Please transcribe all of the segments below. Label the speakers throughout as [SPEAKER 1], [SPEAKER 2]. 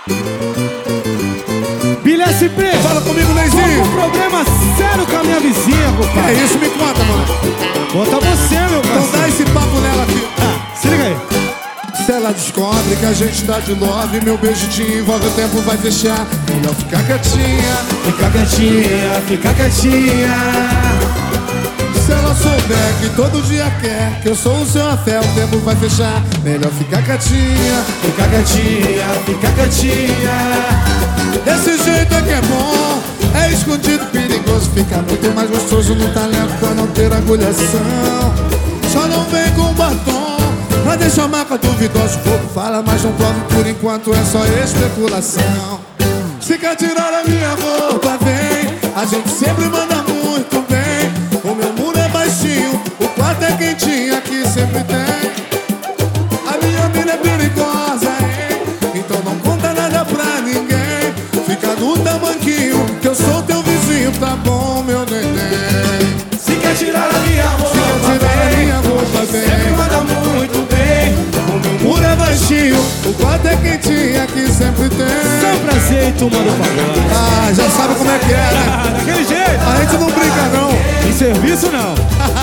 [SPEAKER 1] Billy SP,
[SPEAKER 2] Fala comigo,
[SPEAKER 1] tô
[SPEAKER 2] Neizinho.
[SPEAKER 1] com um problema sério com a minha vizinha, compadre.
[SPEAKER 2] É isso, me conta, mano.
[SPEAKER 1] Conta você, meu
[SPEAKER 2] Então
[SPEAKER 1] parceiro.
[SPEAKER 2] dá esse papo nela aqui.
[SPEAKER 1] Se liga aí.
[SPEAKER 2] Se ela descobre que a gente tá de love, meu beijo te envolve, o tempo vai fechar. Melhor ficar quietinha.
[SPEAKER 1] Fica quietinha, fica quietinha.
[SPEAKER 2] Se ela souber que todo dia quer que eu sou o seu afé, o tempo vai fechar. Melhor ficar quietinha.
[SPEAKER 1] Fica quietinha, fica quietinha.
[SPEAKER 2] Desse jeito é que é bom. É escondido, perigoso. Fica muito mais gostoso no talento pra não ter agulhação. Só não vem com batom pra deixar marca duvidosa. O fogo fala, mas não prove por enquanto, é só especulação. Se quer tirar a minha roupa, vem. A gente sempre manda muito bem. O meu muro é baixinho, o quarto é quentinho, aqui sempre tem. A minha mina é perigosa, hein? Então não conta nada pra ninguém. Fica no tamanquinho, que eu sou teu vizinho, tá bom, meu neném?
[SPEAKER 1] Se quer tirar a minha roupa,
[SPEAKER 2] Se quer tirar a minha roupa,
[SPEAKER 1] sempre
[SPEAKER 2] vem.
[SPEAKER 1] manda muito bem. O meu
[SPEAKER 2] O muro é baixinho, o quarto é quentinho, aqui sempre tem.
[SPEAKER 1] Só prazer e turma do pagode.
[SPEAKER 2] Ah, já sabe como é que é, né?
[SPEAKER 1] Daquele jeito.
[SPEAKER 2] A gente não brinca, não.
[SPEAKER 1] Em serviço, não.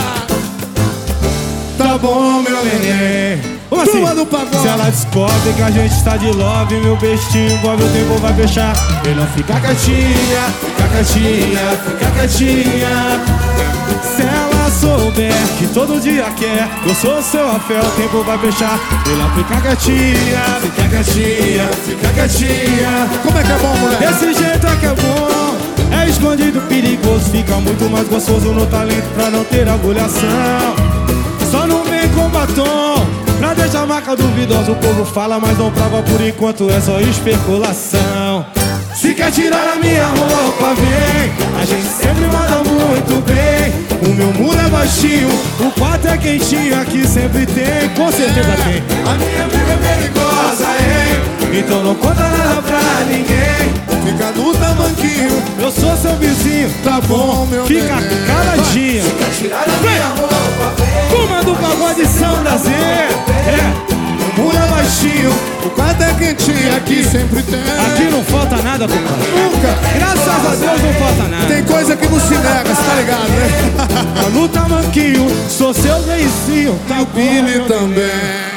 [SPEAKER 1] Tá bom, meu neném. Como assim?
[SPEAKER 2] Turma do pagode.
[SPEAKER 1] Se ela descobre que a gente tá de love, meu beijo te envolve, o tempo vai fechar. Melhor ficar quietinha, fica quietinha, fica quietinha. Se ela souber que todo dia quer eu sou seu afé, o tempo vai fechar. Melhor ficar quietinha, fica quietinha, fica quietinha.
[SPEAKER 2] Como é que é bom, moleque?
[SPEAKER 1] Desse jeito é que é bom. É escondido, perigoso. Fica muito mais gostoso no talento pra não ter agulhação. Só não vem com batom pra deixar marca duvidosa. O povo fala, mas não prova por enquanto, é só especulação. Se quer tirar a minha roupa, vem. A gente sempre manda muito bem. O meu muro é baixinho, o quarto é quentinho, aqui sempre tem. Com certeza tem.
[SPEAKER 2] A minha briga é perigosa, hein?
[SPEAKER 1] Então não conta nada pra ninguém.
[SPEAKER 2] Fica no tamanquinho,
[SPEAKER 1] Eu sou seu vizinho,
[SPEAKER 2] tá bom, meu
[SPEAKER 1] fica
[SPEAKER 2] neném.
[SPEAKER 1] caladinha.
[SPEAKER 2] Tirar a minha roupa, vem.
[SPEAKER 1] Turma do pagode São Brasil. É,
[SPEAKER 2] O muro é baixinho, o quarto é quentinho, aqui sempre tem.
[SPEAKER 1] aqui não falta nada, compadre.
[SPEAKER 2] Nunca.
[SPEAKER 1] Graças a Deus não falta nada.
[SPEAKER 2] Tem coisa que não se nega, cê tá ligado, né?
[SPEAKER 1] Tá no tamanquinho, sou seu vizinho. Tá
[SPEAKER 2] E o
[SPEAKER 1] bom,
[SPEAKER 2] Billy
[SPEAKER 1] meu
[SPEAKER 2] também.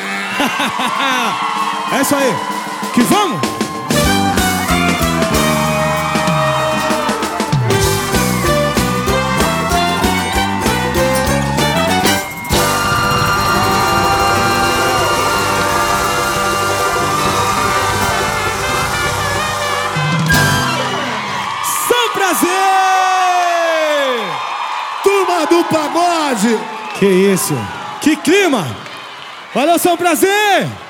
[SPEAKER 1] É isso aí. Que vamos? São Prazer!
[SPEAKER 2] Turma do pagode.
[SPEAKER 1] Que isso? Que clima! Valeu, São Prazer!